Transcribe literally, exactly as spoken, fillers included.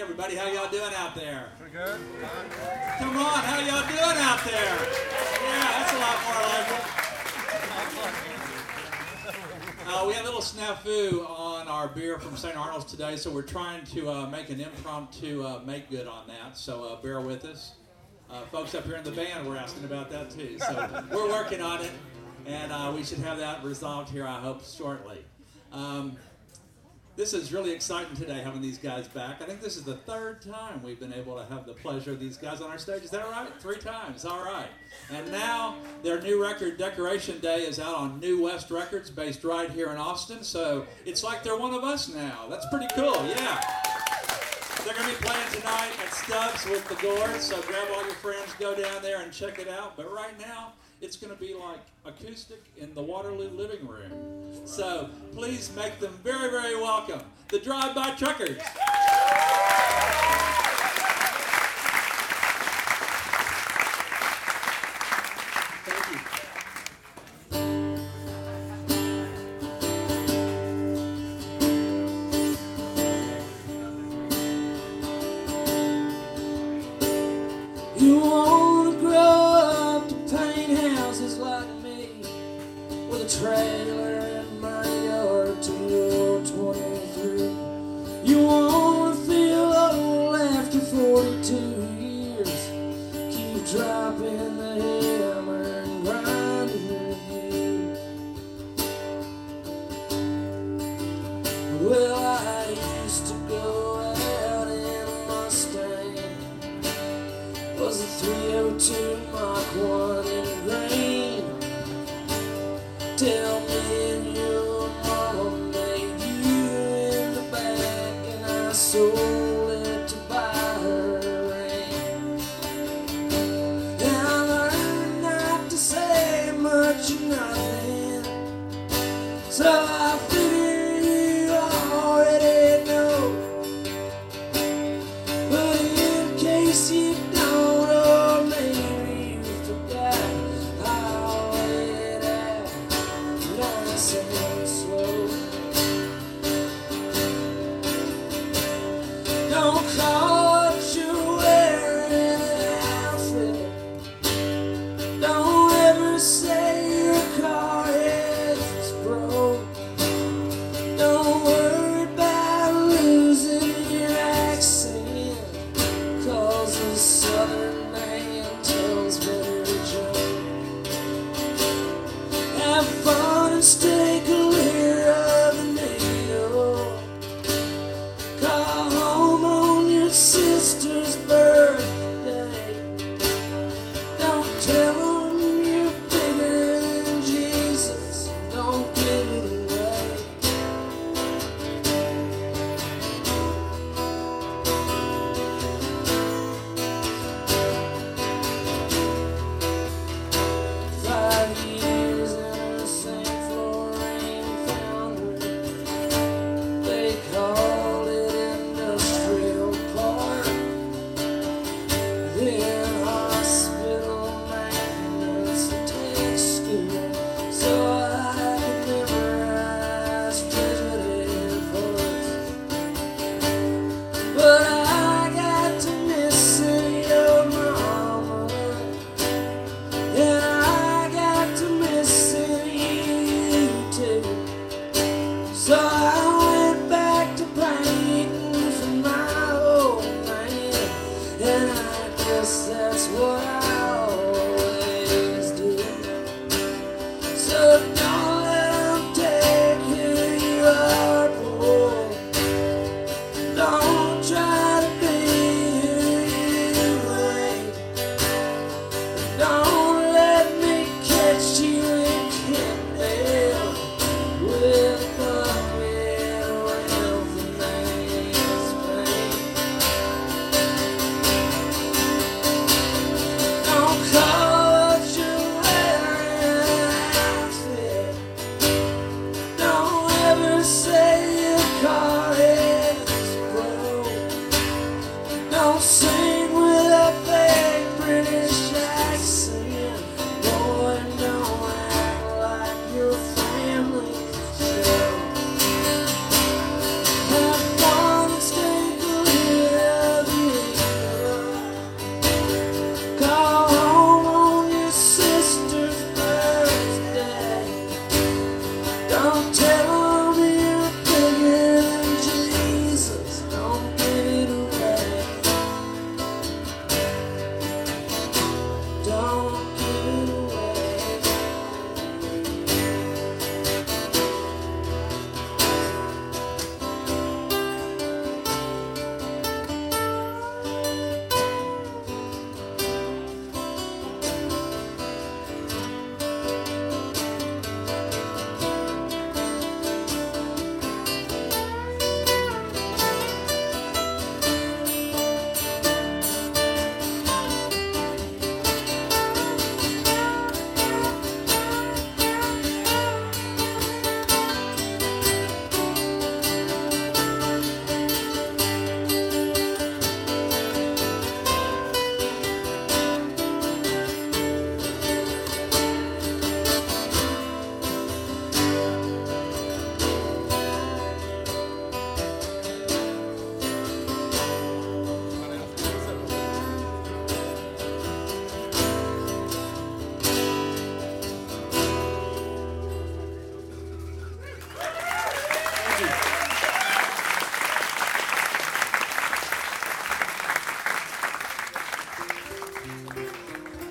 everybody. How y'all doing out there? Pretty good. Come on, how y'all doing out there? Yeah, that's a lot more like it. Uh, we had a little snafu on our beer from Saint Arnold's today, so we're trying to uh, make an impromptu uh, make good on that, so uh, bear with us. Uh, folks up here in the band were asking about that too, so we're working on it, and uh, we should have that resolved here, I hope, shortly. Um, This is really exciting today, having these guys back. I think this is the third time we've been able to have the pleasure of these guys on our stage. Is that right? Three times. All right. And now their new record, Decoration Day, is out on New West Records, based right here in Austin. So it's like they're one of us now. That's pretty cool. Yeah. They're going to be playing tonight at Stubbs with the Gourds. So grab all your friends, go down there and check it out. But right now, it's going to be like acoustic in the Waterloo living room. So please make them very, very welcome. The Drive-By Truckers. Thank you. You wanna grow up to paint houses like me, with a trailer in my yard till you're twenty-three. You wanna feel old after forty-two years, keep dropping the hammer and grinding your gears. Well, I used to go out in a Mustang, was a three oh two Mark one in green. Tell me your mama made you in the back and I sold